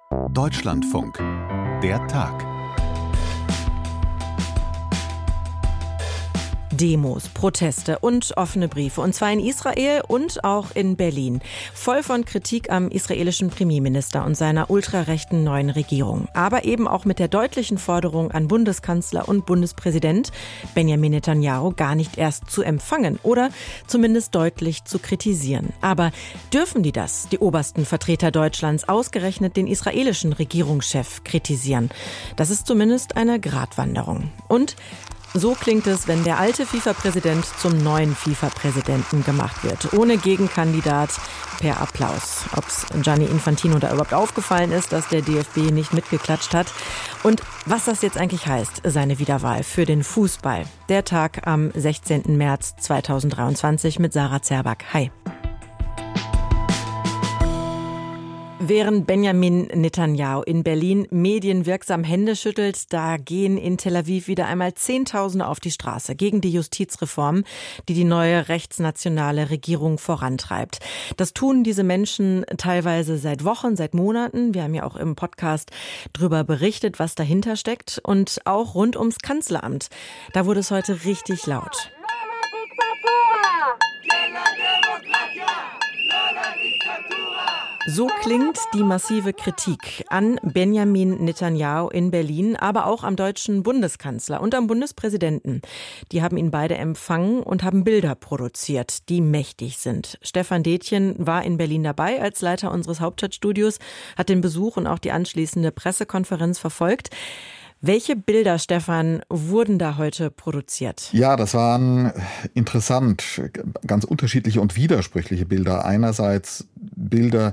Deutschlandfunk. Der Tag. Demos, Proteste und offene Briefe. Und zwar in Israel und auch in Berlin. Voll von Kritik am israelischen Premierminister und seiner ultrarechten neuen Regierung. Aber eben auch mit der deutlichen Forderung an Bundeskanzler und Bundespräsident Benjamin Netanyahu gar nicht erst zu empfangen oder zumindest deutlich zu kritisieren. Aber dürfen die das, die obersten Vertreter Deutschlands, ausgerechnet den israelischen Regierungschef kritisieren? Das ist zumindest eine Gratwanderung. Und so klingt es, wenn der alte FIFA-Präsident zum neuen FIFA-Präsidenten gemacht wird. Ohne Gegenkandidat, per Applaus. Ob es Gianni Infantino da überhaupt aufgefallen ist, dass der DFB nicht mitgeklatscht hat. Und was das jetzt eigentlich heißt, seine Wiederwahl für den Fußball. Der Tag am 16. März 2023 mit Sarah Zerback. Hi. Während Benjamin Netanyahu in Berlin medienwirksam Hände schüttelt, da gehen in Tel Aviv wieder einmal Zehntausende auf die Straße gegen die Justizreform, die die neue rechtsnationale Regierung vorantreibt. Das tun diese Menschen teilweise seit Wochen, seit Monaten. Wir haben ja auch im Podcast drüber berichtet, was dahinter steckt. Und auch rund ums Kanzleramt. Da wurde es heute richtig laut. So klingt die massive Kritik an Benjamin Netanyahu in Berlin, aber auch am deutschen Bundeskanzler und am Bundespräsidenten. Die haben ihn beide empfangen und haben Bilder produziert, die mächtig sind. Stefan Detjen war in Berlin dabei als Leiter unseres Hauptstadtstudios, hat den Besuch und auch die anschließende Pressekonferenz verfolgt. Welche Bilder, Stefan, wurden da heute produziert? Ja, das waren interessant, ganz unterschiedliche und widersprüchliche Bilder. Einerseits Bilder,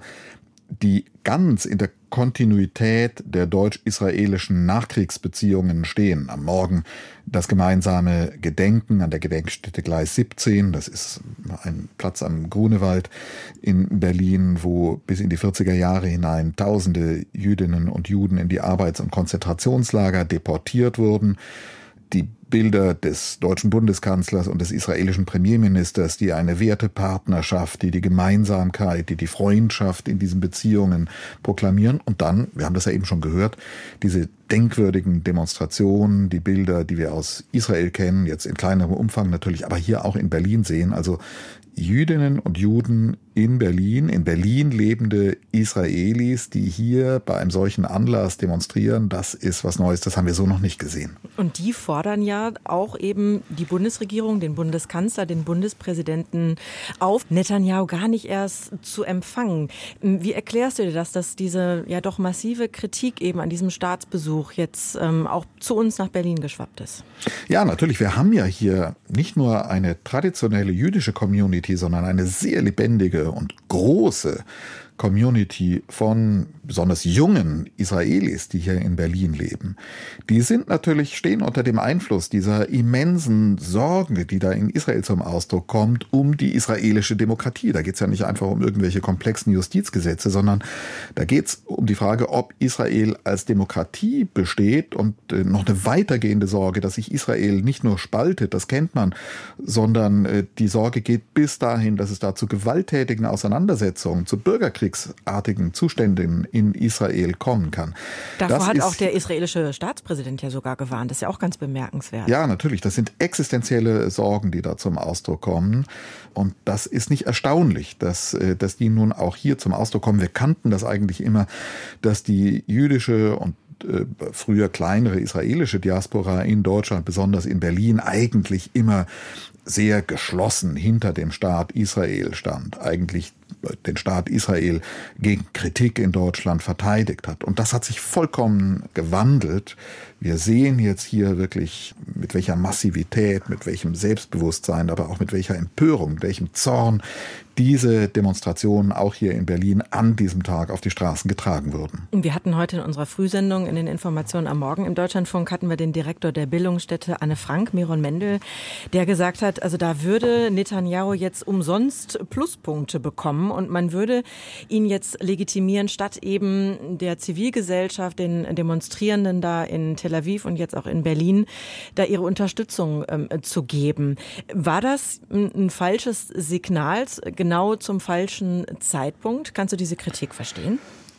die ganz in der Kontinuität der deutsch-israelischen Nachkriegsbeziehungen stehen. Am Morgen das gemeinsame Gedenken an der Gedenkstätte Gleis 17. Das ist ein Platz am Grunewald in Berlin, wo bis in die 40er Jahre hinein Tausende Jüdinnen und Juden in die Arbeits- und Konzentrationslager deportiert wurden. Die Bilder des deutschen Bundeskanzlers und des israelischen Premierministers, die eine Wertepartnerschaft, die Gemeinsamkeit, die Freundschaft in diesen Beziehungen proklamieren. Und dann, wir haben das ja eben schon gehört, diese denkwürdigen Demonstrationen, die Bilder, die wir aus Israel kennen, jetzt in kleinerem Umfang natürlich, aber hier auch in Berlin sehen. Also Jüdinnen und Juden in Berlin lebende Israelis, die hier bei einem solchen Anlass demonstrieren, das ist was Neues, das haben wir so noch nicht gesehen. Und die fordern ja auch eben die Bundesregierung, den Bundeskanzler, den Bundespräsidenten auf, Netanyahu gar nicht erst zu empfangen. Wie erklärst du dir das, dass diese ja doch massive Kritik eben an diesem Staatsbesuch jetzt auch zu uns nach Berlin geschwappt ist? Ja, natürlich. Wir haben ja hier nicht nur eine traditionelle jüdische Community, sondern eine sehr lebendige und große Community von besonders jungen Israelis, die hier in Berlin leben. Die stehen unter dem Einfluss dieser immensen Sorge, die da in Israel zum Ausdruck kommt, um die israelische Demokratie. Da geht es ja nicht einfach um irgendwelche komplexen Justizgesetze, sondern da geht es um die Frage, ob Israel als Demokratie besteht und noch eine weitergehende Sorge, dass sich Israel nicht nur spaltet, das kennt man, sondern die Sorge geht bis dahin, dass es da zu gewalttätigen Auseinandersetzungen, zu bürgerkriegsartigen Zuständen in Israel kommen kann. Davor hat auch der israelische Staatspräsident ja sogar gewarnt. Das ist ja auch ganz bemerkenswert. Ja, natürlich. Das sind existenzielle Sorgen, die da zum Ausdruck kommen. Und das ist nicht erstaunlich, dass die nun auch hier zum Ausdruck kommen. Wir kannten das eigentlich immer, dass die jüdische und früher kleinere israelische Diaspora in Deutschland, besonders in Berlin, eigentlich immer sehr geschlossen hinter dem Staat Israel stand, eigentlich den Staat Israel gegen Kritik in Deutschland verteidigt hat. Und das hat sich vollkommen gewandelt. Wir sehen jetzt hier wirklich, mit welcher Massivität, mit welchem Selbstbewusstsein, aber auch mit welcher Empörung, mit welchem Zorn diese Demonstrationen auch hier in Berlin an diesem Tag auf die Straßen getragen wurden. Wir hatten heute in unserer Frühsendung in den Informationen am Morgen im Deutschlandfunk hatten wir den Direktor der Bildungsstätte Anne Frank, Meron Mendel, der gesagt hat, also da würde Netanyahu jetzt umsonst Pluspunkte bekommen und man würde ihn jetzt legitimieren, statt eben der Zivilgesellschaft, den Demonstrierenden da in Tel Aviv und jetzt auch in Berlin, da ihre Unterstützung zu geben. War das ein falsches Signal, genau zum falschen Zeitpunkt? Kannst du diese Kritik verstehen?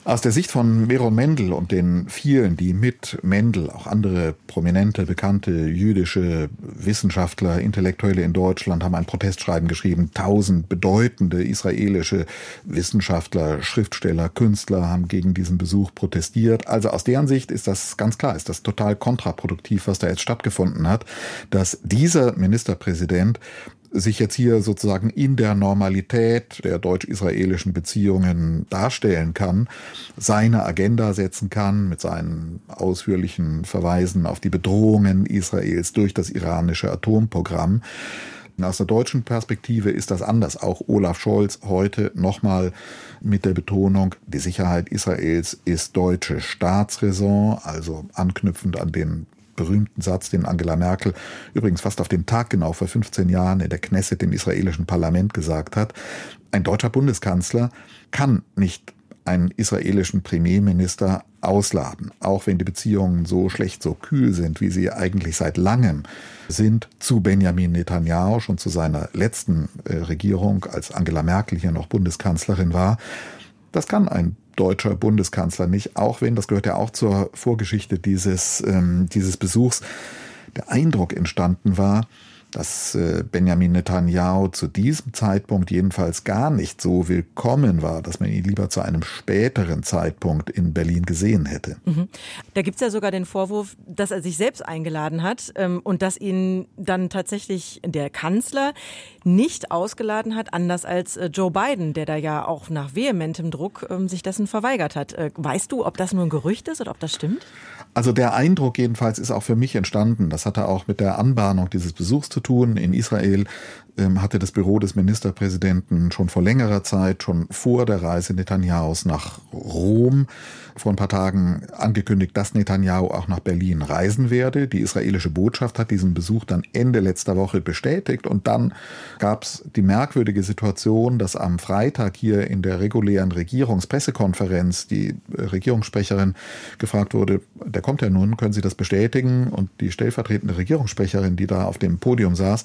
Aus der Sicht von Meron Mendel und den vielen, die mit Mendel, auch andere prominente, bekannte jüdische Wissenschaftler, Intellektuelle in Deutschland haben ein Protestschreiben geschrieben. 1000 bedeutende israelische Wissenschaftler, Schriftsteller, Künstler haben gegen diesen Besuch protestiert. Also aus deren Sicht ist das ganz klar, ist das total kontraproduktiv, was da jetzt stattgefunden hat, dass dieser Ministerpräsident sich jetzt hier sozusagen in der Normalität der deutsch-israelischen Beziehungen darstellen kann, seine Agenda setzen kann mit seinen ausführlichen Verweisen auf die Bedrohungen Israels durch das iranische Atomprogramm. Aus der deutschen Perspektive ist das anders. Auch Olaf Scholz heute nochmal mit der Betonung, die Sicherheit Israels ist deutsche Staatsräson, also anknüpfend an den berühmten Satz, den Angela Merkel übrigens fast auf den Tag genau vor 15 Jahren in der Knesset im israelischen Parlament gesagt hat. Ein deutscher Bundeskanzler kann nicht einen israelischen Premierminister ausladen, auch wenn die Beziehungen so schlecht, so kühl sind, wie sie eigentlich seit langem sind, zu Benjamin Netanyahu, schon zu seiner letzten Regierung, als Angela Merkel hier noch Bundeskanzlerin war. Das kann ein deutscher Bundeskanzler nicht, auch wenn, das gehört ja auch zur Vorgeschichte dieses Besuchs, der Eindruck entstanden war, dass Benjamin Netanyahu zu diesem Zeitpunkt jedenfalls gar nicht so willkommen war, dass man ihn lieber zu einem späteren Zeitpunkt in Berlin gesehen hätte. Mhm. Da gibt es ja sogar den Vorwurf, dass er sich selbst eingeladen hat und dass ihn dann tatsächlich der Kanzler nicht ausgeladen hat, anders als Joe Biden, der da ja auch nach vehementem Druck sich dessen verweigert hat. Weißt du, ob das nur ein Gerücht ist oder ob das stimmt? Also der Eindruck jedenfalls ist auch für mich entstanden. Das hatte auch mit der Anbahnung dieses Besuchs zu tun. In Israel hatte das Büro des Ministerpräsidenten schon vor längerer Zeit, schon vor der Reise Netanyahus nach Rom, vor ein paar Tagen angekündigt, dass Netanyahu auch nach Berlin reisen werde. Die israelische Botschaft hat diesen Besuch dann Ende letzter Woche bestätigt. Und dann gab es die merkwürdige Situation, dass am Freitag hier in der regulären Regierungspressekonferenz die Regierungssprecherin gefragt wurde, der kommt ja nun, können Sie das bestätigen? Und die stellvertretende Regierungssprecherin, die da auf dem Podium saß,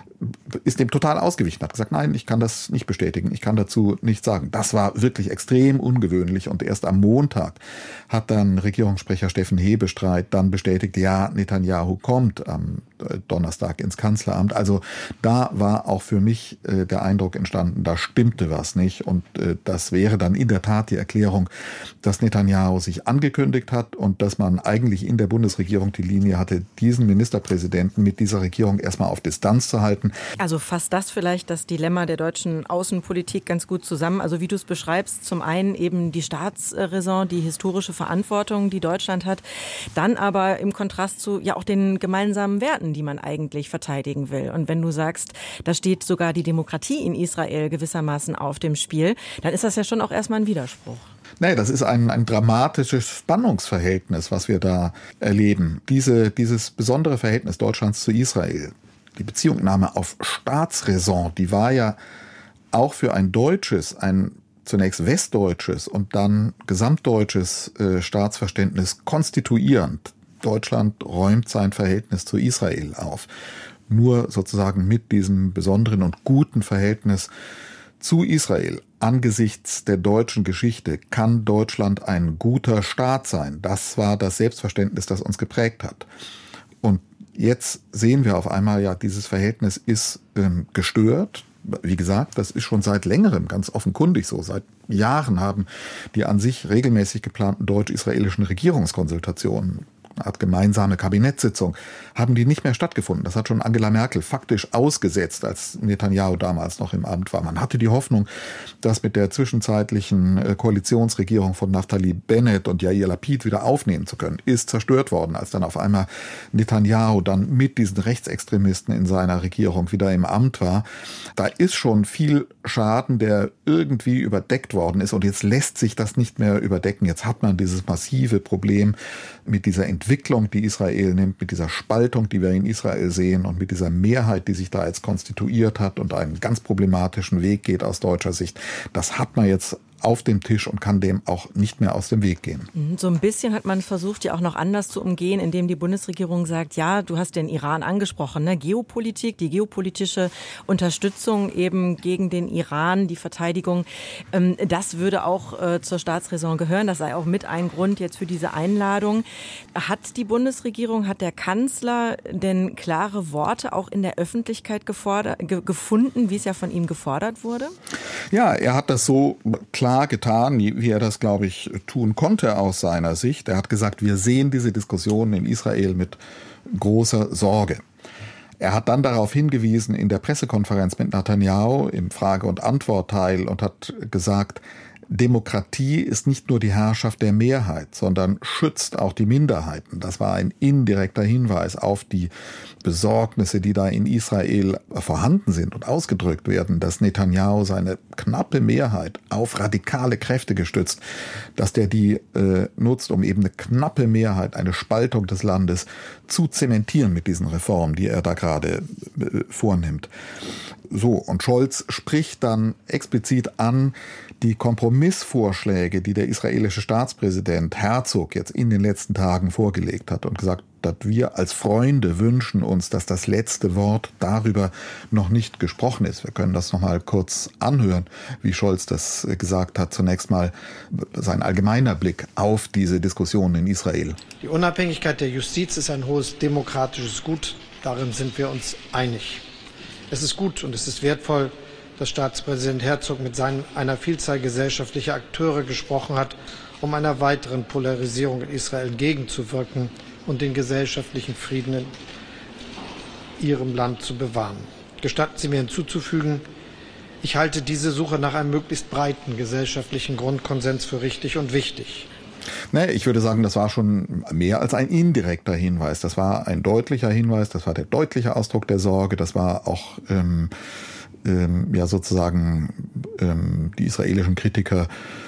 ist dem total ausgewichen, hat gesagt, nein, ich kann das nicht bestätigen, ich kann dazu nichts sagen. Das war wirklich extrem ungewöhnlich und erst am Montag hat dann Regierungssprecher Steffen Hebestreit dann bestätigt, ja, Netanyahu kommt am Donnerstag ins Kanzleramt. Also da war auch für mich der Eindruck entstanden, da stimmte was nicht und das wäre dann in der Tat die Erklärung, dass Netanyahu sich angekündigt hat und dass man eigentlich in der Bundesregierung die Linie hatte, diesen Ministerpräsidenten mit dieser Regierung erstmal auf Distanz zu halten. Also fasst das vielleicht das Dilemma der deutschen Außenpolitik ganz gut zusammen. Also wie du es beschreibst, zum einen eben die Staatsräson, die historische Verantwortung, die Deutschland hat, dann aber im Kontrast zu ja auch den gemeinsamen Werten, die man eigentlich verteidigen will. Und wenn du sagst, da steht sogar die Demokratie in Israel gewissermaßen auf dem Spiel, dann ist das ja schon auch erstmal ein Widerspruch. Nee, das ist ein dramatisches Spannungsverhältnis, was wir da erleben. Dieses besondere Verhältnis Deutschlands zu Israel, die Beziehungnahme auf Staatsräson, die war ja auch für ein deutsches, ein zunächst westdeutsches und dann gesamtdeutsches Staatsverständnis konstituierend. Deutschland räumt sein Verhältnis zu Israel auf. Nur sozusagen mit diesem besonderen und guten Verhältnis zu Israel angesichts der deutschen Geschichte kann Deutschland ein guter Staat sein. Das war das Selbstverständnis, das uns geprägt hat. Und jetzt sehen wir auf einmal, ja, dieses Verhältnis ist gestört. Wie gesagt, das ist schon seit längerem ganz offenkundig so. Seit Jahren haben die an sich regelmäßig geplanten deutsch-israelischen Regierungskonsultationen, eine Art gemeinsame Kabinettssitzung, haben die nicht mehr stattgefunden. Das hat schon Angela Merkel faktisch ausgesetzt, als Netanyahu damals noch im Amt war. Man hatte die Hoffnung, das mit der zwischenzeitlichen Koalitionsregierung von Naftali Bennett und Yair Lapid wieder aufnehmen zu können. Ist zerstört worden, als dann auf einmal Netanyahu dann mit diesen Rechtsextremisten in seiner Regierung wieder im Amt war. Da ist schon viel Schaden, der irgendwie überdeckt worden ist und jetzt lässt sich das nicht mehr überdecken. Jetzt hat man dieses massive Problem mit dieser Entwicklung, die Israel nimmt, mit dieser Spaltung, die wir in Israel sehen und mit dieser Mehrheit, die sich da jetzt konstituiert hat und einen ganz problematischen Weg geht aus deutscher Sicht. Das hat man jetzt auf dem Tisch und kann dem auch nicht mehr aus dem Weg gehen. So ein bisschen hat man versucht, ja auch noch anders zu umgehen, indem die Bundesregierung sagt, ja, du hast den Iran angesprochen, ne? Geopolitik, die geopolitische Unterstützung eben gegen den Iran, die Verteidigung, das würde auch zur Staatsräson gehören. Das sei auch mit ein Grund jetzt für diese Einladung. Hat die Bundesregierung, hat der Kanzler denn klare Worte auch in der Öffentlichkeit gefunden, wie es ja von ihm gefordert wurde? Ja, er hat das so klar getan, wie er das, glaube ich, tun konnte aus seiner Sicht. Er hat gesagt, wir sehen diese Diskussionen in Israel mit großer Sorge. Er hat dann darauf hingewiesen in der Pressekonferenz mit Netanyahu im Frage- und Antwortteil und hat gesagt, Demokratie ist nicht nur die Herrschaft der Mehrheit, sondern schützt auch die Minderheiten. Das war ein indirekter Hinweis auf die Besorgnisse, die da in Israel vorhanden sind und ausgedrückt werden, dass Netanyahu seine knappe Mehrheit auf radikale Kräfte gestützt, dass der die nutzt, um eben eine knappe Mehrheit, eine Spaltung des Landes zu zementieren mit diesen Reformen, die er da gerade vornimmt. So, und Scholz spricht dann explizit an die Kompromissvorschläge, die der israelische Staatspräsident Herzog jetzt in den letzten Tagen vorgelegt hat und gesagt, dass wir als Freunde wünschen uns, dass das letzte Wort darüber noch nicht gesprochen ist. Wir können das noch mal kurz anhören, wie Scholz das gesagt hat. Zunächst mal sein allgemeiner Blick auf diese Diskussionen in Israel. Die Unabhängigkeit der Justiz ist ein hohes demokratisches Gut. Darin sind wir uns einig. Es ist gut und es ist wertvoll, dass Staatspräsident Herzog mit einer Vielzahl gesellschaftlicher Akteure gesprochen hat, um einer weiteren Polarisierung in Israel entgegenzuwirken und den gesellschaftlichen Frieden in ihrem Land zu bewahren. Gestatten Sie mir hinzuzufügen, ich halte diese Suche nach einem möglichst breiten gesellschaftlichen Grundkonsens für richtig und wichtig. Ich würde sagen, das war schon mehr als ein indirekter Hinweis. Das war ein deutlicher Hinweis, das war der deutliche Ausdruck der Sorge, das war auch ja sozusagen die israelischen Kritiker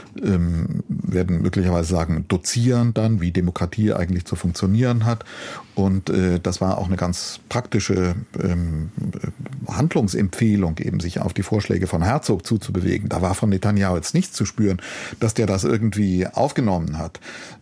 werden möglicherweise sagen, dozieren dann, wie Demokratie eigentlich zu funktionieren hat. Und das war auch eine ganz praktische Handlungsempfehlung, eben sich auf die Vorschläge von Herzog zuzubewegen. Da war von Netanyahu jetzt nichts zu spüren, dass der das irgendwie aufgenommen hat.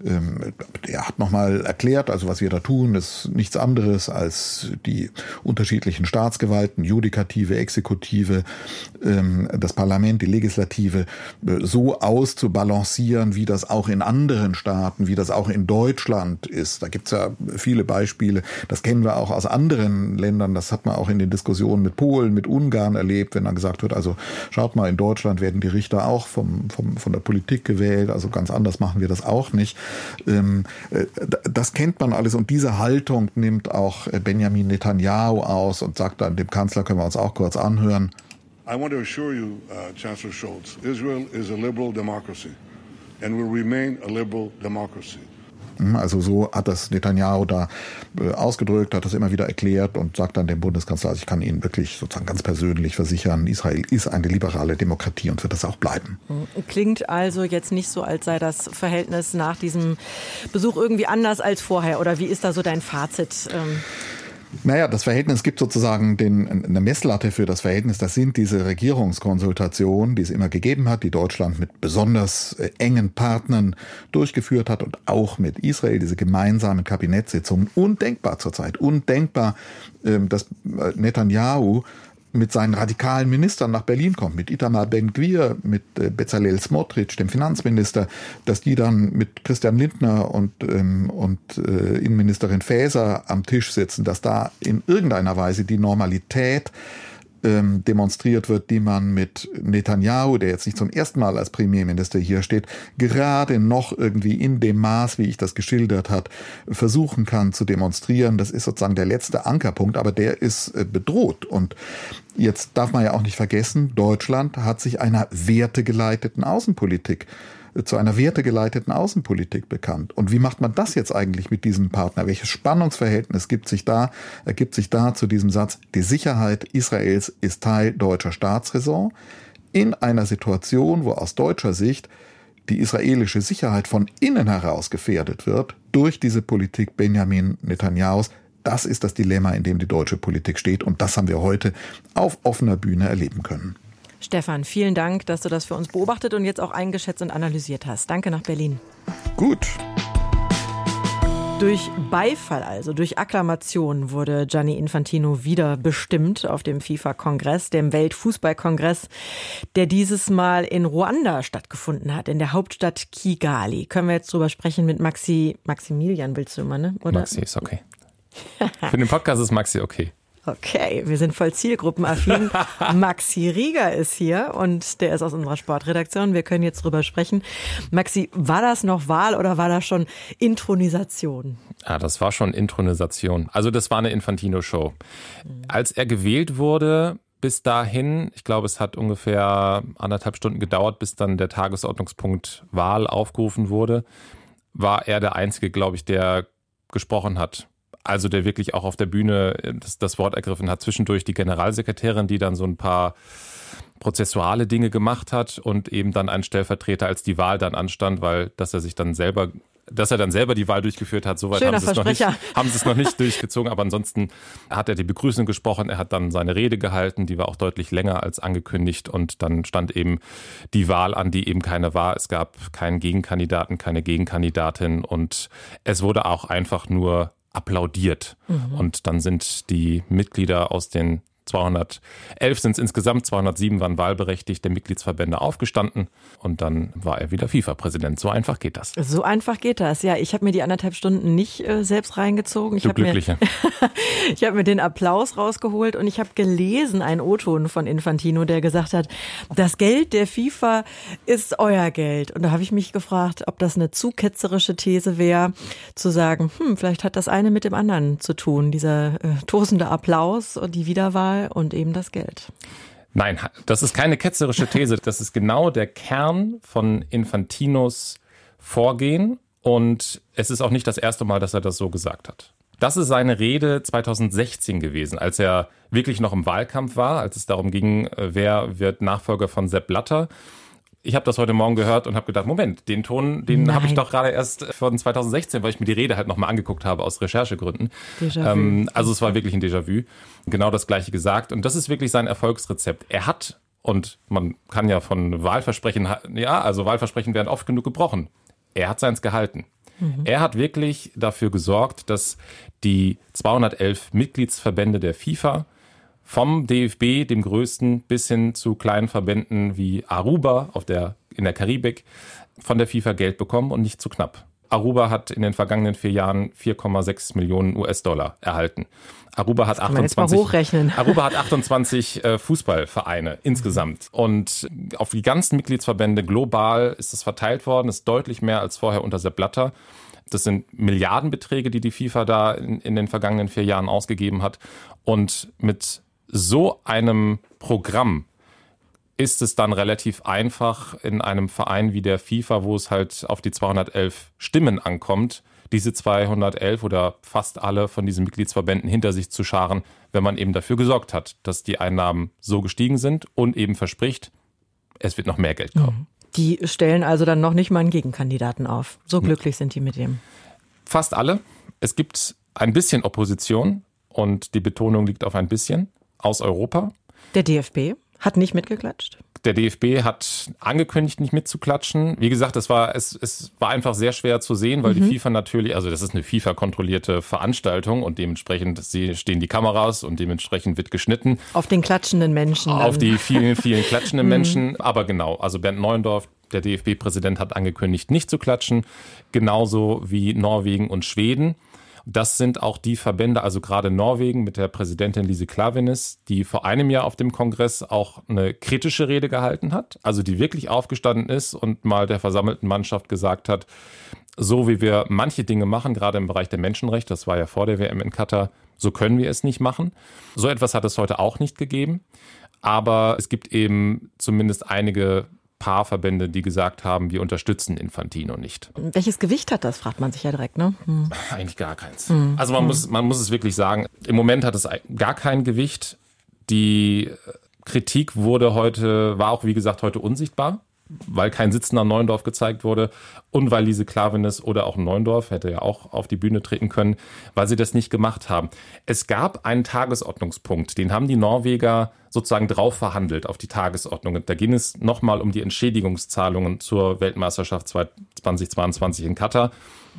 Er hat nochmal erklärt, also was wir da tun, ist nichts anderes als die unterschiedlichen Staatsgewalten, Judikative, Exekutive, das Parlament, die Legislative, so auszubalancieren, wie das auch in anderen Staaten, wie das auch in Deutschland ist. Da gibt's ja viele Beispiele. Das kennen wir auch aus anderen Ländern. Das hat man auch in den Diskussionen mit Polen, mit Ungarn erlebt, wenn dann gesagt wird, also schaut mal, in Deutschland werden die Richter auch von der Politik gewählt. Also ganz anders machen wir das auch nicht. Das kennt man alles. Und diese Haltung nimmt auch Benjamin Netanyahu aus und sagt dann dem Kanzler, können wir uns auch kurz anhören. I want to assure you, Chancellor Scholz, Israel is a liberal democracy and will remain a liberal democracy. Also so hat das Netanyahu da ausgedrückt, hat das immer wieder erklärt und sagt dann dem Bundeskanzler, also ich kann Ihnen wirklich sozusagen ganz persönlich versichern, Israel ist eine liberale Demokratie und wird das auch bleiben. Klingt also jetzt nicht so, als sei das Verhältnis nach diesem Besuch irgendwie anders als vorher. Oder wie ist da so dein Fazit? Naja, das Verhältnis gibt sozusagen eine Messlatte für das Verhältnis. Das sind diese Regierungskonsultationen, die es immer gegeben hat, die Deutschland mit besonders engen Partnern durchgeführt hat und auch mit Israel, diese gemeinsamen Kabinettssitzungen. Undenkbar zurzeit, undenkbar, dass Netanyahu mit seinen radikalen Ministern nach Berlin kommt, mit Itamar Ben-Gvir, mit Bezalel Smotrich, dem Finanzminister, dass die dann mit Christian Lindner und Innenministerin Faeser am Tisch sitzen, dass da in irgendeiner Weise die Normalität demonstriert wird, die man mit Netanyahu, der jetzt nicht zum ersten Mal als Premierminister hier steht, gerade noch irgendwie in dem Maß, wie ich das geschildert habe, versuchen kann zu demonstrieren. Das ist sozusagen der letzte Ankerpunkt, aber der ist bedroht. Und jetzt darf man ja auch nicht vergessen, Deutschland hat sich einer wertegeleiteten Außenpolitik bekannt. Und wie macht man das jetzt eigentlich mit diesem Partner? Welches Spannungsverhältnis ergibt sich da zu diesem Satz, die Sicherheit Israels ist Teil deutscher Staatsräson in einer Situation, wo aus deutscher Sicht die israelische Sicherheit von innen heraus gefährdet wird durch diese Politik Benjamin Netanyahus. Das ist das Dilemma, in dem die deutsche Politik steht. Und das haben wir heute auf offener Bühne erleben können. Stefan, vielen Dank, dass du das für uns beobachtet und jetzt auch eingeschätzt und analysiert hast. Danke nach Berlin. Gut. Durch Beifall, also durch Akklamation, wurde Gianni Infantino wieder bestimmt auf dem FIFA-Kongress, dem Weltfußballkongress, der dieses Mal in Ruanda stattgefunden hat, in der Hauptstadt Kigali. Können wir jetzt drüber sprechen mit Maximilian, willst du immer, ne? Oder? Maxi ist okay. Für den Podcast ist Maxi okay. Okay, wir sind voll zielgruppenaffin. Maxi Rieger ist hier und der ist aus unserer Sportredaktion. Wir können jetzt drüber sprechen. Maxi, war das noch Wahl oder war das schon Inthronisation? Ja, das war schon Inthronisation. Also das war eine Infantino-Show. Als er gewählt wurde, bis dahin, ich glaube, es hat ungefähr 1,5 Stunden gedauert, bis dann der Tagesordnungspunkt Wahl aufgerufen wurde, war er der Einzige, glaube ich, der gesprochen hat. Also der wirklich auch auf der Bühne das Wort ergriffen hat. Zwischendurch die Generalsekretärin, die dann so ein paar prozessuale Dinge gemacht hat und eben dann ein Stellvertreter, als die Wahl dann anstand, weil dass er dann selber die Wahl durchgeführt hat. Soweit haben sie es noch nicht durchgezogen. Aber ansonsten hat er die Begrüßung gesprochen. Er hat dann seine Rede gehalten. Die war auch deutlich länger als angekündigt. Und dann stand eben die Wahl an, die eben keine war. Es gab keinen Gegenkandidaten, keine Gegenkandidatin. Und es wurde auch einfach nur applaudiert. Und dann sind die Mitglieder aus den 211 sind es insgesamt, 207 waren wahlberechtigt, der Mitgliedsverbände aufgestanden und dann war er wieder FIFA-Präsident. So einfach geht das. So einfach geht das, ja. Ich habe mir die 1,5 Stunden nicht selbst reingezogen. Ich habe mir den Applaus rausgeholt und ich habe gelesen, einen O-Ton von Infantino, der gesagt hat, das Geld der FIFA ist euer Geld. Und da habe ich mich gefragt, ob das eine zu ketzerische These wäre, zu sagen, vielleicht hat das eine mit dem anderen zu tun, dieser tosende Applaus und die Wiederwahl und eben das Geld. Nein, das ist keine ketzerische These. Das ist genau der Kern von Infantinos Vorgehen und es ist auch nicht das erste Mal, dass er das so gesagt hat. Das ist seine Rede 2016 gewesen, als er wirklich noch im Wahlkampf war, als es darum ging, wer wird Nachfolger von Sepp Blatter. Ich habe das heute Morgen gehört und habe gedacht, Moment, den Ton, den habe ich doch gerade erst von 2016, weil ich mir die Rede halt nochmal angeguckt habe aus Recherchegründen. Also es war wirklich ein Déjà-vu. Genau das Gleiche gesagt. Und das ist wirklich sein Erfolgsrezept. Er hat, und man kann ja von Wahlversprechen, Wahlversprechen werden oft genug gebrochen. Er hat seins gehalten. Er hat wirklich dafür gesorgt, dass die 211 Mitgliedsverbände der FIFA vom DFB, dem größten, bis hin zu kleinen Verbänden wie Aruba in der Karibik, von der FIFA Geld bekommen und nicht zu knapp. Aruba hat in den vergangenen 4 Jahren 4,6 Millionen US-Dollar erhalten. Aruba hat 28 Fußballvereine insgesamt. Und auf die ganzen Mitgliedsverbände global ist es verteilt worden, ist deutlich mehr als vorher unter Sepp Blatter. Das sind Milliardenbeträge, die FIFA da in den vergangenen 4 Jahren ausgegeben hat. Und mit so einem Programm ist es dann relativ einfach in einem Verein wie der FIFA, wo es halt auf die 211 Stimmen ankommt, diese 211 oder fast alle von diesen Mitgliedsverbänden hinter sich zu scharen, wenn man eben dafür gesorgt hat, dass die Einnahmen so gestiegen sind und eben verspricht, es wird noch mehr Geld kommen. Die stellen also dann noch nicht mal einen Gegenkandidaten auf. So glücklich sind die mit dem. Fast alle. Es gibt ein bisschen Opposition und die Betonung liegt auf ein bisschen aus Europa. Der DFB hat nicht mitgeklatscht? Der DFB hat angekündigt, nicht mitzuklatschen. Wie gesagt, es war einfach sehr schwer zu sehen, weil die FIFA natürlich, also das ist eine FIFA-kontrollierte Veranstaltung und dementsprechend stehen die Kameras und dementsprechend wird geschnitten. Auf den klatschenden Menschen. Auf die vielen, vielen klatschenden Menschen. Aber genau, also Bernd Neuendorf, der DFB-Präsident, hat angekündigt, nicht zu klatschen. Genauso wie Norwegen und Schweden. Das sind auch die Verbände, also gerade Norwegen mit der Präsidentin Lise Klaveness, die vor einem Jahr auf dem Kongress auch eine kritische Rede gehalten hat, also die wirklich aufgestanden ist und mal der versammelten Mannschaft gesagt hat, so wie wir manche Dinge machen, gerade im Bereich der Menschenrechte, das war ja vor der WM in Katar, so können wir es nicht machen. So etwas hat es heute auch nicht gegeben, aber es gibt eben zumindest einige paar Verbände, die gesagt haben, wir unterstützen Infantino nicht. Welches Gewicht hat das, fragt man sich ja direkt, ne? Eigentlich gar keins. Also man muss es wirklich sagen, im Moment hat es gar kein Gewicht. Die Kritik war auch, wie gesagt, heute unsichtbar. weil kein Sitz nach Neuendorf gezeigt wurde und weil Lise Klaveness oder auch Neuendorf, hätte ja auch auf die Bühne treten können, weil sie das nicht gemacht haben. Es gab einen Tagesordnungspunkt, den haben die Norweger sozusagen drauf verhandelt auf die Tagesordnung. Da ging es nochmal um die Entschädigungszahlungen zur Weltmeisterschaft 2022 in Katar,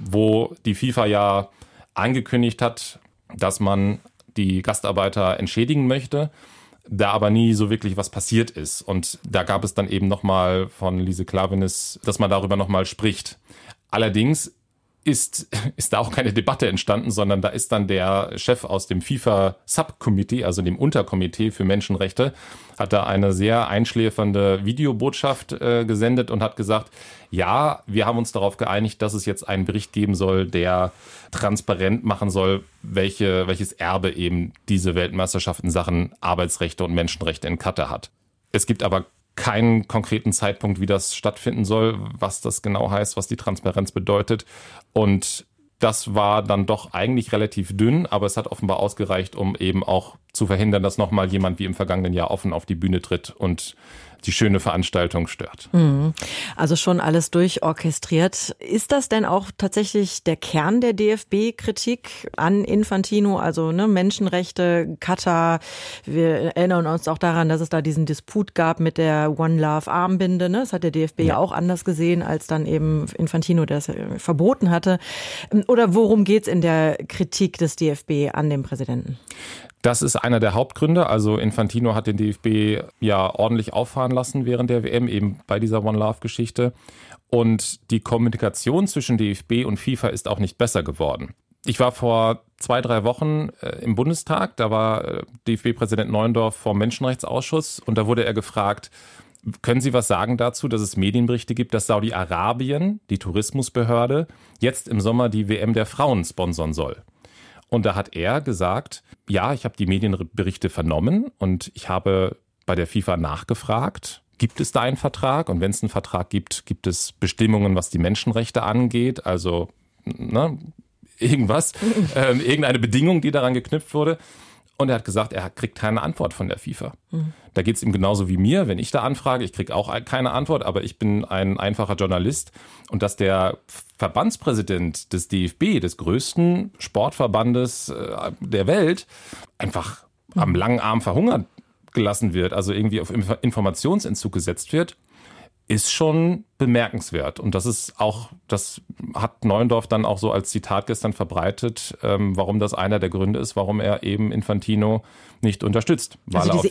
wo die FIFA ja angekündigt hat, dass man die Gastarbeiter entschädigen möchte, da aber nie so wirklich was passiert ist. Und da gab es dann eben nochmal von Lise Klaveness, dass man darüber nochmal spricht. Allerdings ist da auch keine Debatte entstanden, sondern da ist dann der Chef aus dem FIFA-Subcommittee, also dem Unterkomitee für Menschenrechte, hat da eine sehr einschläfernde Videobotschaft gesendet und hat gesagt, ja, wir haben uns darauf geeinigt, dass es jetzt einen Bericht geben soll, der transparent machen soll, welches Erbe eben diese Weltmeisterschaft in Sachen Arbeitsrechte und Menschenrechte in Katar hat. Es gibt aber keinen konkreten Zeitpunkt, wie das stattfinden soll, was das genau heißt, was die Transparenz bedeutet. Und das war dann doch eigentlich relativ dünn, aber es hat offenbar ausgereicht, um eben auch zu verhindern, dass nochmal jemand wie im vergangenen Jahr offen auf die Bühne tritt und die schöne Veranstaltung stört. Also schon alles durchorchestriert. Ist das denn auch tatsächlich der Kern der DFB-Kritik an Infantino, also Menschenrechte, Katar? Wir erinnern uns auch daran, dass es da diesen Disput gab mit der One Love Armbinde. Das hat der DFB ja auch anders gesehen, als dann eben Infantino das verboten hatte. Oder worum geht's in der Kritik des DFB an dem Präsidenten? Das ist einer der Hauptgründe. Also Infantino hat den DFB ja ordentlich auffahren lassen während der WM, eben bei dieser One Love-Geschichte. Und die Kommunikation zwischen DFB und FIFA ist auch nicht besser geworden. Ich war vor 2-3 Wochen im Bundestag, da war DFB-Präsident Neuendorf vom Menschenrechtsausschuss und da wurde er gefragt, können Sie was sagen dazu, dass es Medienberichte gibt, dass Saudi-Arabien, die Tourismusbehörde, jetzt im Sommer die WM der Frauen sponsern soll? Und da hat er gesagt, ja, ich habe die Medienberichte vernommen und ich habe bei der FIFA nachgefragt, gibt es da einen Vertrag? Und wenn es einen Vertrag gibt, gibt es Bestimmungen, was die Menschenrechte angeht? Also irgendeine Bedingung, die daran geknüpft wurde. Und er hat gesagt, er kriegt keine Antwort von der FIFA. Da geht es ihm genauso wie mir, wenn ich da anfrage. Ich kriege auch keine Antwort, aber ich bin ein einfacher Journalist. Und dass der Verbandspräsident des DFB, des größten Sportverbandes der Welt, einfach am langen Arm verhungert gelassen wird, also irgendwie auf Informationsentzug gesetzt wird, ist schon bemerkenswert. Und das hat Neuendorf dann auch so als Zitat gestern verbreitet, warum das einer der Gründe ist, warum er eben Infantino nicht unterstützt. Weil also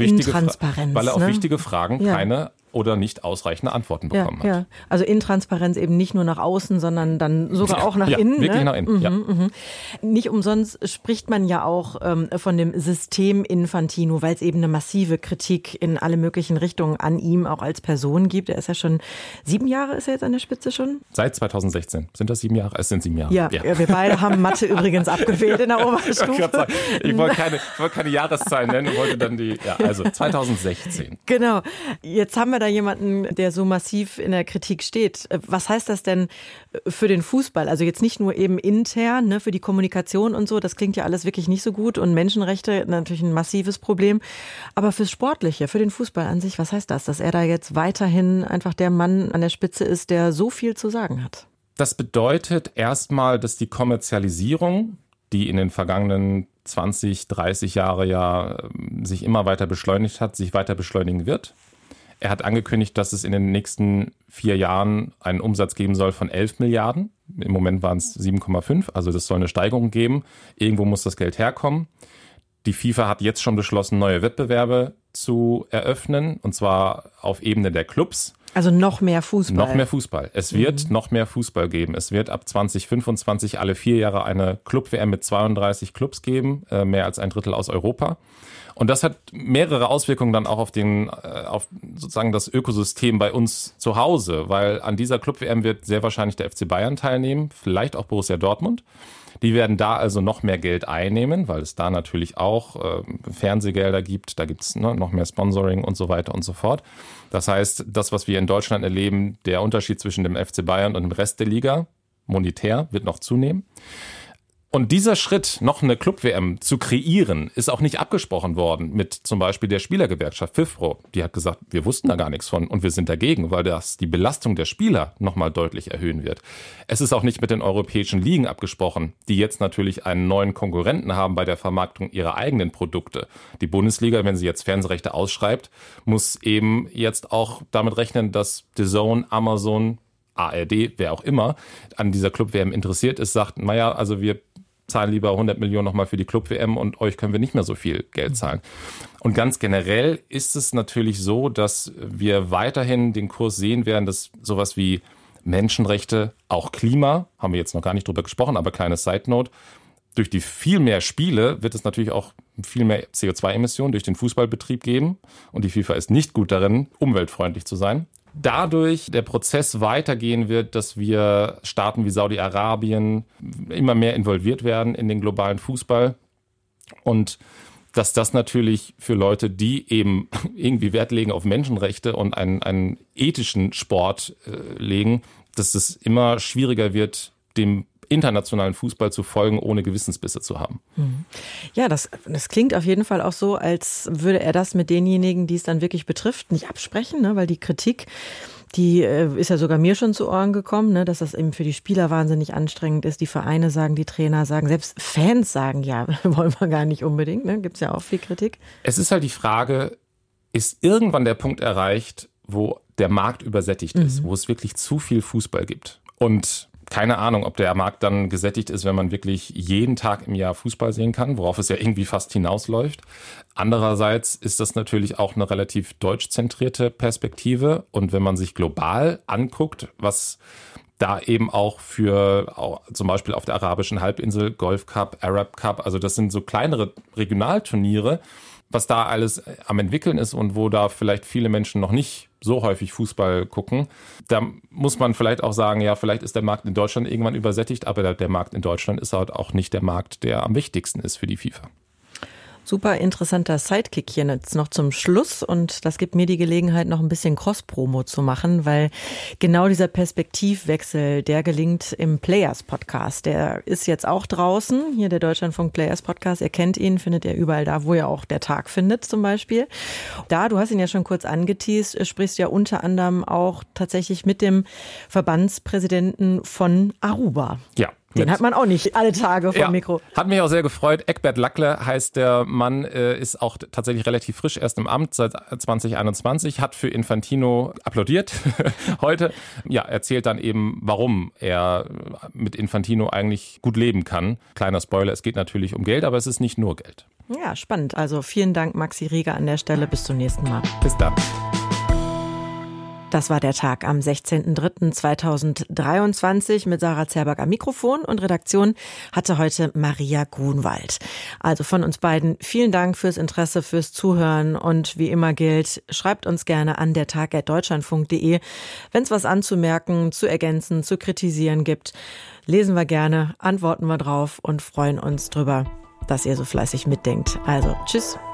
er auf wichtige Fragen keine oder nicht ausreichende Antworten bekommen hat. Ja. Also Intransparenz eben nicht nur nach außen, sondern dann sogar auch nach innen. Wirklich nach innen. Nicht umsonst spricht man ja auch von dem System Infantino, weil es eben eine massive Kritik in alle möglichen Richtungen an ihm auch als Person gibt. Er ist ja schon 7 Jahre, ist er jetzt an der Spitze schon? Seit 2016. Sind das 7 Jahre? Es sind 7 Jahre. Ja, wir beide haben Mathe übrigens abgewählt in der Oberstufe. Ich wollte keine Jahreszahlen nennen, wollte dann also 2016. Genau. Jetzt haben wir da jemanden, der so massiv in der Kritik steht. Was heißt das denn für den Fußball? Also jetzt nicht nur eben intern, für die Kommunikation und so, das klingt ja alles wirklich nicht so gut und Menschenrechte natürlich ein massives Problem. Aber fürs Sportliche, für den Fußball an sich, was heißt das? Dass er da jetzt weiterhin einfach der Mann an der Spitze ist, der so viel zu sagen hat? Das bedeutet erstmal, dass die Kommerzialisierung, die in den vergangenen 20, 30 Jahre sich immer weiter beschleunigt hat, sich weiter beschleunigen wird. Er hat angekündigt, dass es in den nächsten 4 Jahren einen Umsatz geben soll von 11 Milliarden. Im Moment waren es 7,5, also das soll eine Steigerung geben. Irgendwo muss das Geld herkommen. Die FIFA hat jetzt schon beschlossen, neue Wettbewerbe zu eröffnen, und zwar auf Ebene der Clubs. Also noch mehr Fußball. Noch mehr Fußball. Es wird noch mehr Fußball geben. Es wird ab 2025 alle 4 Jahre eine Club-WM mit 32 Clubs geben, mehr als ein Drittel aus Europa. Und das hat mehrere Auswirkungen dann auch auf sozusagen das Ökosystem bei uns zu Hause, weil an dieser Club-WM wird sehr wahrscheinlich der FC Bayern teilnehmen, vielleicht auch Borussia Dortmund. Die werden da also noch mehr Geld einnehmen, weil es da natürlich auch Fernsehgelder gibt, da gibt es noch mehr Sponsoring und so weiter und so fort. Das heißt, das, was wir in Deutschland erleben, der Unterschied zwischen dem FC Bayern und dem Rest der Liga, monetär, wird noch zunehmen. Und dieser Schritt, noch eine Club-WM zu kreieren, ist auch nicht abgesprochen worden mit zum Beispiel der Spielergewerkschaft FIFPro. Die hat gesagt, wir wussten da gar nichts von und wir sind dagegen, weil das die Belastung der Spieler nochmal deutlich erhöhen wird. Es ist auch nicht mit den europäischen Ligen abgesprochen, die jetzt natürlich einen neuen Konkurrenten haben bei der Vermarktung ihrer eigenen Produkte. Die Bundesliga, wenn sie jetzt Fernsehrechte ausschreibt, muss eben jetzt auch damit rechnen, dass DAZN, Amazon, ARD, wer auch immer, an dieser Club-WM interessiert ist, sagt, naja, also wir zahlen lieber 100 Millionen nochmal für die Club-WM und euch können wir nicht mehr so viel Geld zahlen. Und ganz generell ist es natürlich so, dass wir weiterhin den Kurs sehen werden, dass sowas wie Menschenrechte, auch Klima, haben wir jetzt noch gar nicht drüber gesprochen, aber kleine Side-Note, durch die viel mehr Spiele wird es natürlich auch viel mehr CO2-Emissionen durch den Fußballbetrieb geben und die FIFA ist nicht gut darin, umweltfreundlich zu sein. Dadurch der Prozess weitergehen wird, dass wir Staaten wie Saudi-Arabien immer mehr involviert werden in den globalen Fußball und dass das natürlich für Leute, die eben irgendwie Wert legen auf Menschenrechte und einen ethischen Sport legen, dass es immer schwieriger wird, dem internationalen Fußball zu folgen, ohne Gewissensbisse zu haben. Ja, das klingt auf jeden Fall auch so, als würde er das mit denjenigen, die es dann wirklich betrifft, nicht absprechen, ne? Weil die Kritik, die ist ja sogar mir schon zu Ohren gekommen, ne? Dass das eben für die Spieler wahnsinnig anstrengend ist. Die Vereine sagen, die Trainer sagen, selbst Fans sagen, ja, wollen wir gar nicht unbedingt. Ne? Gibt es ja auch viel Kritik. Es ist halt die Frage, ist irgendwann der Punkt erreicht, wo der Markt übersättigt ist, wo es wirklich zu viel Fußball gibt? Und keine Ahnung, ob der Markt dann gesättigt ist, wenn man wirklich jeden Tag im Jahr Fußball sehen kann, worauf es ja irgendwie fast hinausläuft. Andererseits ist das natürlich auch eine relativ deutschzentrierte Perspektive. Und wenn man sich global anguckt, was da eben auch zum Beispiel auf der arabischen Halbinsel, Golf Cup, Arab Cup, also das sind so kleinere Regionalturniere, was da alles am entwickeln ist und wo da vielleicht viele Menschen noch nicht so häufig Fußball gucken. Da muss man vielleicht auch sagen, ja, vielleicht ist der Markt in Deutschland irgendwann übersättigt, aber der Markt in Deutschland ist halt auch nicht der Markt, der am wichtigsten ist für die FIFA. Super interessanter Sidekick hier jetzt noch zum Schluss und das gibt mir die Gelegenheit, noch ein bisschen Cross-Promo zu machen, weil genau dieser Perspektivwechsel, der gelingt im Players-Podcast. Der ist jetzt auch draußen, hier der Deutschlandfunk Players-Podcast. Ihr kennt ihn, findet ihr überall da, wo ihr auch der Tag findet zum Beispiel. Du hast ihn ja schon kurz angeteast, sprichst ja unter anderem auch tatsächlich mit dem Verbandspräsidenten von Aruba. Ja. Den hat man auch nicht alle Tage vor dem Mikro. Hat mich auch sehr gefreut. Eckbert Lackle heißt der Mann, ist auch tatsächlich relativ frisch erst im Amt seit 2021, hat für Infantino applaudiert heute. Ja, erzählt dann eben, warum er mit Infantino eigentlich gut leben kann. Kleiner Spoiler, es geht natürlich um Geld, aber es ist nicht nur Geld. Ja, spannend. Also vielen Dank, Maxi Rieger, an der Stelle. Bis zum nächsten Mal. Bis dann. Das war der Tag am 16.03.2023 mit Sarah Zerberg am Mikrofon und Redaktion hatte heute Maria Grunwald. Also von uns beiden vielen Dank fürs Interesse, fürs Zuhören und wie immer gilt, schreibt uns gerne an dertag@deutschlandfunk.de, wenn es was anzumerken, zu ergänzen, zu kritisieren gibt. Lesen wir gerne, antworten wir drauf und freuen uns drüber, dass ihr so fleißig mitdenkt. Also tschüss.